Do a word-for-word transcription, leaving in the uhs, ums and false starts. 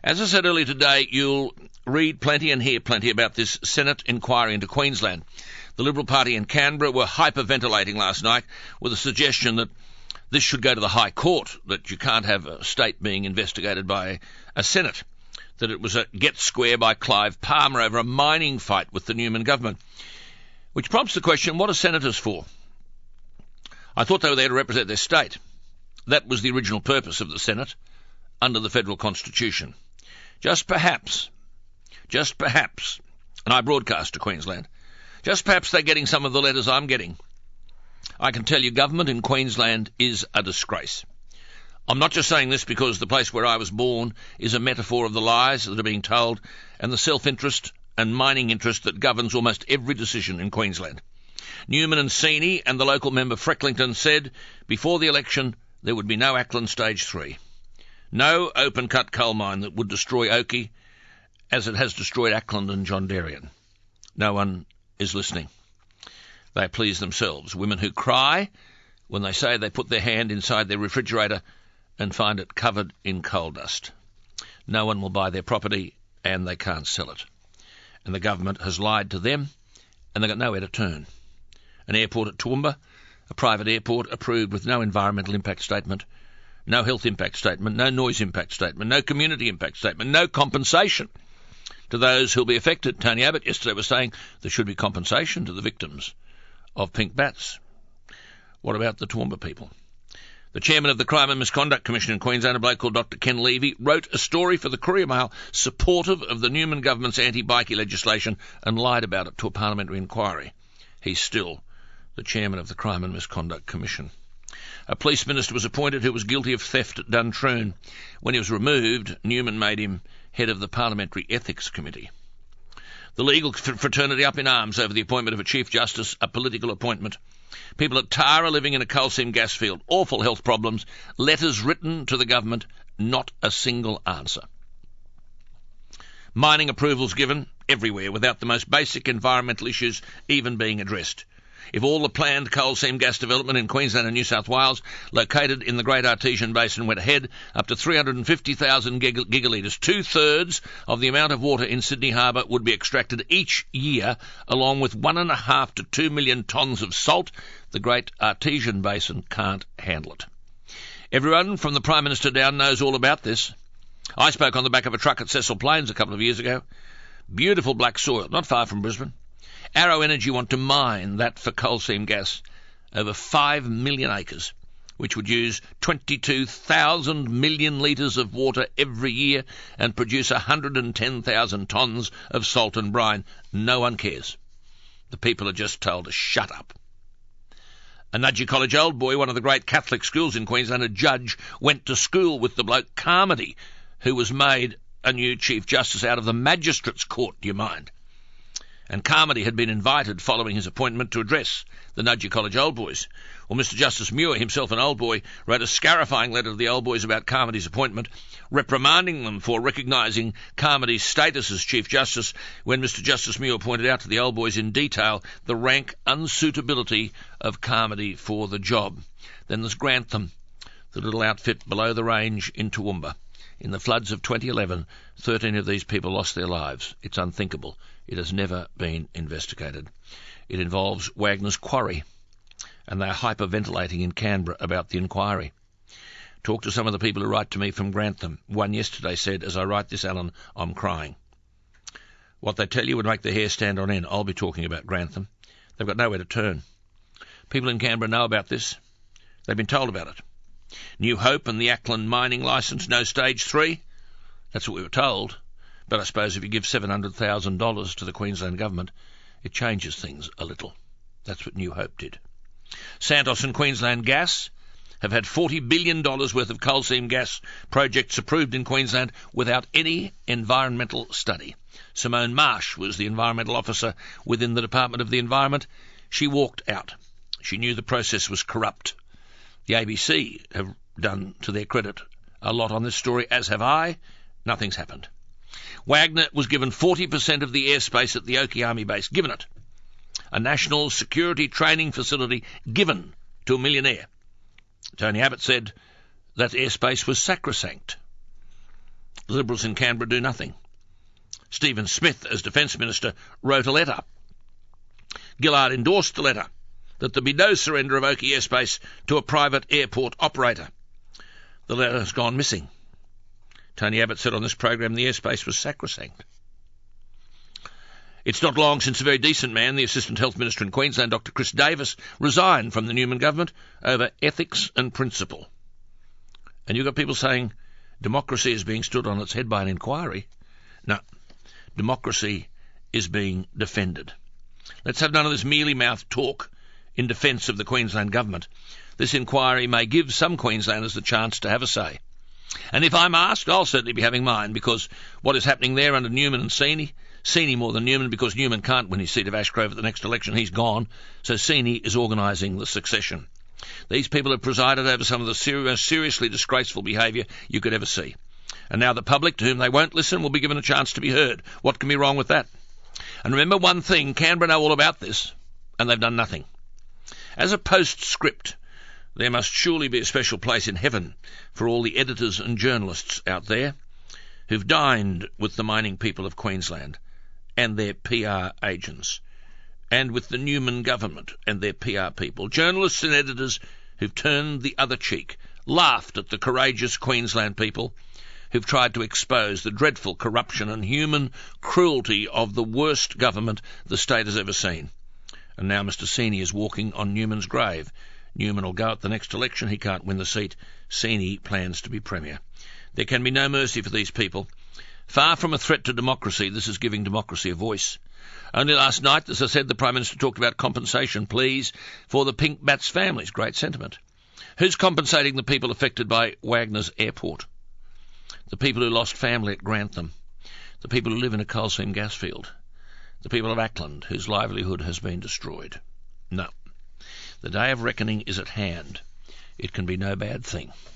As I said earlier today, you'll read plenty and hear plenty about this Senate inquiry into Queensland. The Liberal Party in Canberra were hyperventilating last night with a suggestion that this should go to the High Court, that you can't have a state being investigated by a Senate, that it was a get square by Clive Palmer over a mining fight with the Newman government, which prompts the question, what are senators for? I thought they were there to represent their state. That was the original purpose of the Senate under the federal constitution. Just perhaps, just perhaps, and I broadcast to Queensland, just perhaps they're getting some of the letters I'm getting. I can tell you government in Queensland is a disgrace. I'm not just saying this because the place where I was born is a metaphor of the lies that are being told and the self-interest and mining interest that governs almost every decision in Queensland. Newman and Seeney and the local member Frecklington said before the election there would be no Acland Stage three. No open-cut coal mine that would destroy Oakey as it has destroyed Acland and John Darien. No one is listening. They please themselves. Women who cry when they say they put their hand inside their refrigerator and find it covered in coal dust. No one will buy their property and they can't sell it. And the government has lied to them and they've got nowhere to turn. An airport at Toowoomba, a private airport approved with no environmental impact statement, no health impact statement, no noise impact statement, no community impact statement, no compensation to those who'll be affected. Tony Abbott yesterday was saying there should be compensation to the victims of pink bats. What about the Toowoomba people? The chairman of the Crime and Misconduct Commission in Queensland, a bloke called Doctor Ken Levy, wrote a story for the Courier Mail supportive of the Newman government's anti-bikie legislation and lied about it to a parliamentary inquiry. He's still the chairman of the Crime and Misconduct Commission. A police minister was appointed who was guilty of theft at Duntroon. When he was removed, Newman made him head of the Parliamentary Ethics Committee. The legal fraternity up in arms over the appointment of a Chief Justice, a political appointment. People at Tara living in a coal seam gas field, awful health problems, letters written to the government, not a single answer. Mining approvals given everywhere without the most basic environmental issues even being addressed. If all the planned coal seam gas development in Queensland and New South Wales located in the Great Artesian Basin went ahead, up to three hundred fifty thousand gig- gigalitres, two-thirds of the amount of water in Sydney Harbour would be extracted each year, along with one and a half to two million tonnes of salt. The Great Artesian Basin can't handle it. Everyone from the Prime Minister down knows all about this. I spoke on the back of a truck at Cecil Plains a couple of years ago. Beautiful black soil, not far from Brisbane. Arrow Energy want to mine that for coal seam gas, over five million acres, which would use twenty-two thousand million litres of water every year and produce one hundred ten thousand tonnes of salt and brine. No one cares. The people are just told to shut up. A Nudgee College old boy, one of the great Catholic schools in Queensland, a judge, went to school with the bloke Carmody, who was made a new Chief Justice out of the Magistrates' Court, do you mind? And Carmody had been invited following his appointment to address the Nudgee College Old Boys. Well, Mister Justice Muir, himself an old boy, wrote a scarifying letter to the old boys about Carmody's appointment, reprimanding them for recognising Carmody's status as Chief Justice, when Mister Justice Muir pointed out to the old boys in detail the rank unsuitability of Carmody for the job. Then there's Grantham, the little outfit below the range in Toowoomba. In the floods of twenty eleven, thirteen of these people lost their lives. It's unthinkable. It has never been investigated. It involves Wagner's Quarry, and they are hyperventilating in Canberra about the inquiry. Talk to some of the people who write to me from Grantham. One yesterday said, as I write this, Alan, I'm crying. What they tell you would make the hair stand on end. I'll be talking about Grantham. They've got nowhere to turn. People in Canberra know about this. They've been told about it. New Hope and the Acland mining licence, no stage three. That's what we were told. But I suppose if you give seven hundred thousand dollars to the Queensland government, it changes things a little. That's what New Hope did. Santos and Queensland Gas have had forty billion dollars worth of coal seam gas projects approved in Queensland without any environmental study. Simone Marsh was the environmental officer within the Department of the Environment. She walked out. She knew the process was corrupt. The A B C have done, to their credit, a lot on this story, as have I. Nothing's happened. Wagner was given forty percent of the airspace at the Oakey Army Base, given it. A national security training facility given to a millionaire. Tony Abbott said that airspace was sacrosanct. The Liberals in Canberra do nothing. Stephen Smith, as Defence Minister, wrote a letter. Gillard endorsed the letter that there be no surrender of Oakey airspace to a private airport operator. The letter has gone missing. Tony Abbott said on this program the airspace was sacrosanct. It's not long since a very decent man, the Assistant Health Minister in Queensland, Doctor Chris Davis, resigned from the Newman government over ethics and principle. And you've got people saying democracy is being stood on its head by an inquiry. No, democracy is being defended. Let's have none of this mealy-mouthed talk in defence of the Queensland government. This inquiry may give some Queenslanders the chance to have a say. And if I'm asked, I'll certainly be having mine, because what is happening there under Newman and Seeney, Seeney more than Newman, because Newman can't win his seat of Ashgrove at the next election, he's gone, so Seeney is organising the succession. These people have presided over some of the ser- most seriously disgraceful behaviour you could ever see. And now the public, to whom they won't listen, will be given a chance to be heard. What can be wrong with that? And remember one thing, Canberra know all about this, and they've done nothing. As a postscript, there must surely be a special place in heaven for all the editors and journalists out there who've dined with the mining people of Queensland and their P R agents, and with the Newman government and their P R people, journalists and editors who've turned the other cheek, laughed at the courageous Queensland people who've tried to expose the dreadful corruption and human cruelty of the worst government the state has ever seen. And now Mister Seeney is walking on Newman's grave. Newman will go at the next election. He can't win the seat. Seeney plans to be Premier. There can be no mercy for these people. Far from a threat to democracy, this is giving democracy a voice. Only last night, as I said, the Prime Minister talked about compensation, please, for the Pink Bats families. Great sentiment. Who's compensating the people affected by Wagner's airport? The people who lost family at Grantham. The people who live in a coal seam gas field. The people of Ackland, whose livelihood has been destroyed. No. The day of reckoning is at hand. It can be no bad thing.